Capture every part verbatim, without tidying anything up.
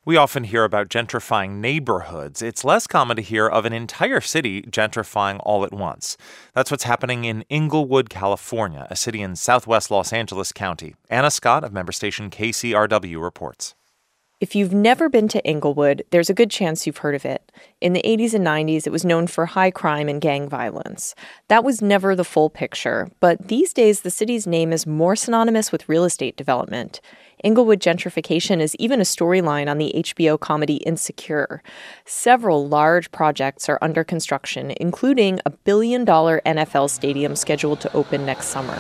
We often hear about gentrifying neighborhoods. It's less common to hear of an entire city gentrifying all at once. That's what's happening in Inglewood, California, a city in southwest Los Angeles County. Anna Scott of member station K C R W reports. If you've never been to Inglewood, there's a good chance you've heard of it. In the eighties and nineties, it was known for high crime and gang violence. That was never the full picture, but these days the city's name is more synonymous with real estate development. Inglewood gentrification is even a storyline on the H B O comedy Insecure. Several large projects are under construction, including a billion-dollar N F L stadium scheduled to open next summer.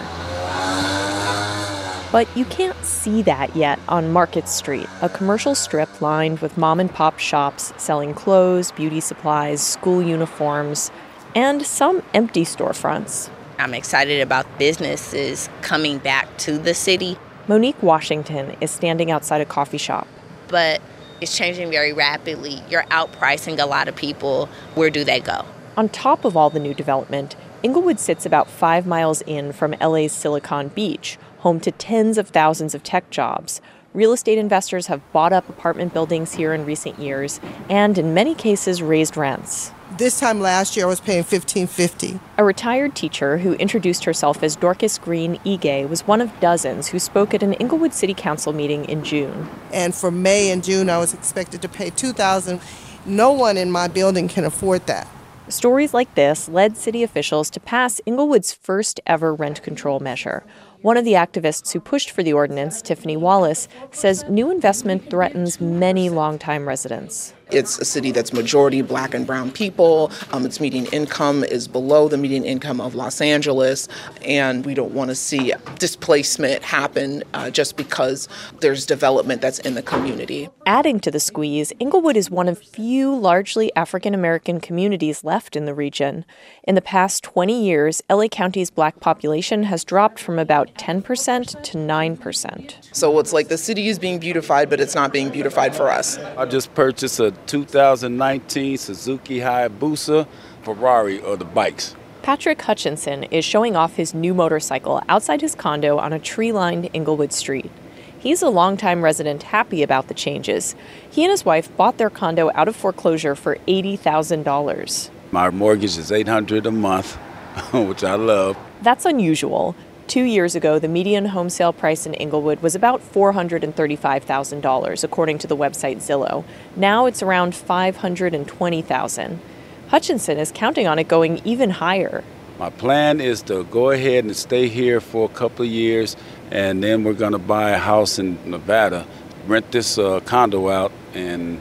But you can't see that yet on Market Street, a commercial strip lined with mom-and-pop shops selling clothes, beauty supplies, school uniforms, and some empty storefronts. I'm excited about businesses coming back to the city. Monique Washington is standing outside a coffee shop. But it's changing very rapidly. You're outpricing a lot of people. Where do they go? On top of all the new development, Inglewood sits about five miles in from L A's Silicon Beach, home to tens of thousands of tech jobs. Real estate investors have bought up apartment buildings here in recent years and, in many cases, raised rents. This time last year, I was paying fifteen fifty. A retired teacher who introduced herself as Dorcas Green Ige was one of dozens who spoke at an Inglewood City Council meeting in June. And for May and June, I was expected to pay two thousand dollars. No one in my building can afford that. Stories like this led city officials to pass Inglewood's first ever rent control measure. One of the activists who pushed for the ordinance, Tiffany Wallace, says new investment threatens many longtime residents. It's a city that's majority black and brown people. Um, its median income is below the median income of Los Angeles. And we don't want to see displacement happen uh, just because there's development that's in the community. Adding to the squeeze, Inglewood is one of few largely African-American communities left in the region. In the past twenty years, L A County's black population has dropped from about ten percent to nine percent. So it's like the city is being beautified, but it's not being beautified for us. I just purchased a two thousand nineteen Suzuki Hayabusa Ferrari of the bikes. Patrick Hutchinson is showing off his new motorcycle outside his condo on a tree-lined Inglewood street. He's a longtime resident happy about the changes. He and his wife bought their condo out of foreclosure for eighty thousand dollars. My mortgage is eight hundred dollars a month, which I love. That's unusual. Two years ago, the median home sale price in Inglewood was about four hundred thirty-five thousand dollars, according to the website Zillow. Now it's around five hundred twenty thousand dollars. Hutchinson is counting on it going even higher. My plan is to go ahead and stay here for a couple of years, and then we're going to buy a house in Nevada, rent this uh, condo out, and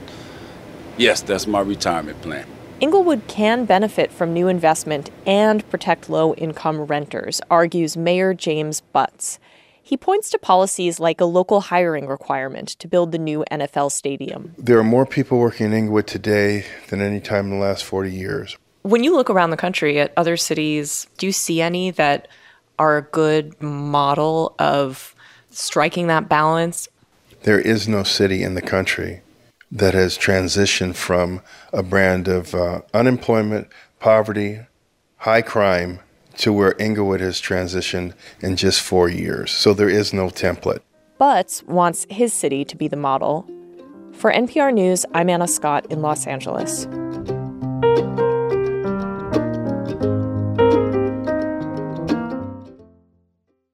yes, that's my retirement plan. Inglewood can benefit from new investment and protect low-income renters, argues Mayor James Butts. He points to policies like a local hiring requirement to build the new N F L stadium. There are more people working in Inglewood today than any time in the last forty years. When you look around the country at other cities, do you see any that are a good model of striking that balance? There is no city in the country that has transitioned from a brand of uh, unemployment, poverty, high crime, to where Inglewood has transitioned in just four years. So there is no template. Butts wants his city to be the model. For N P R News, I'm Anna Scott in Los Angeles.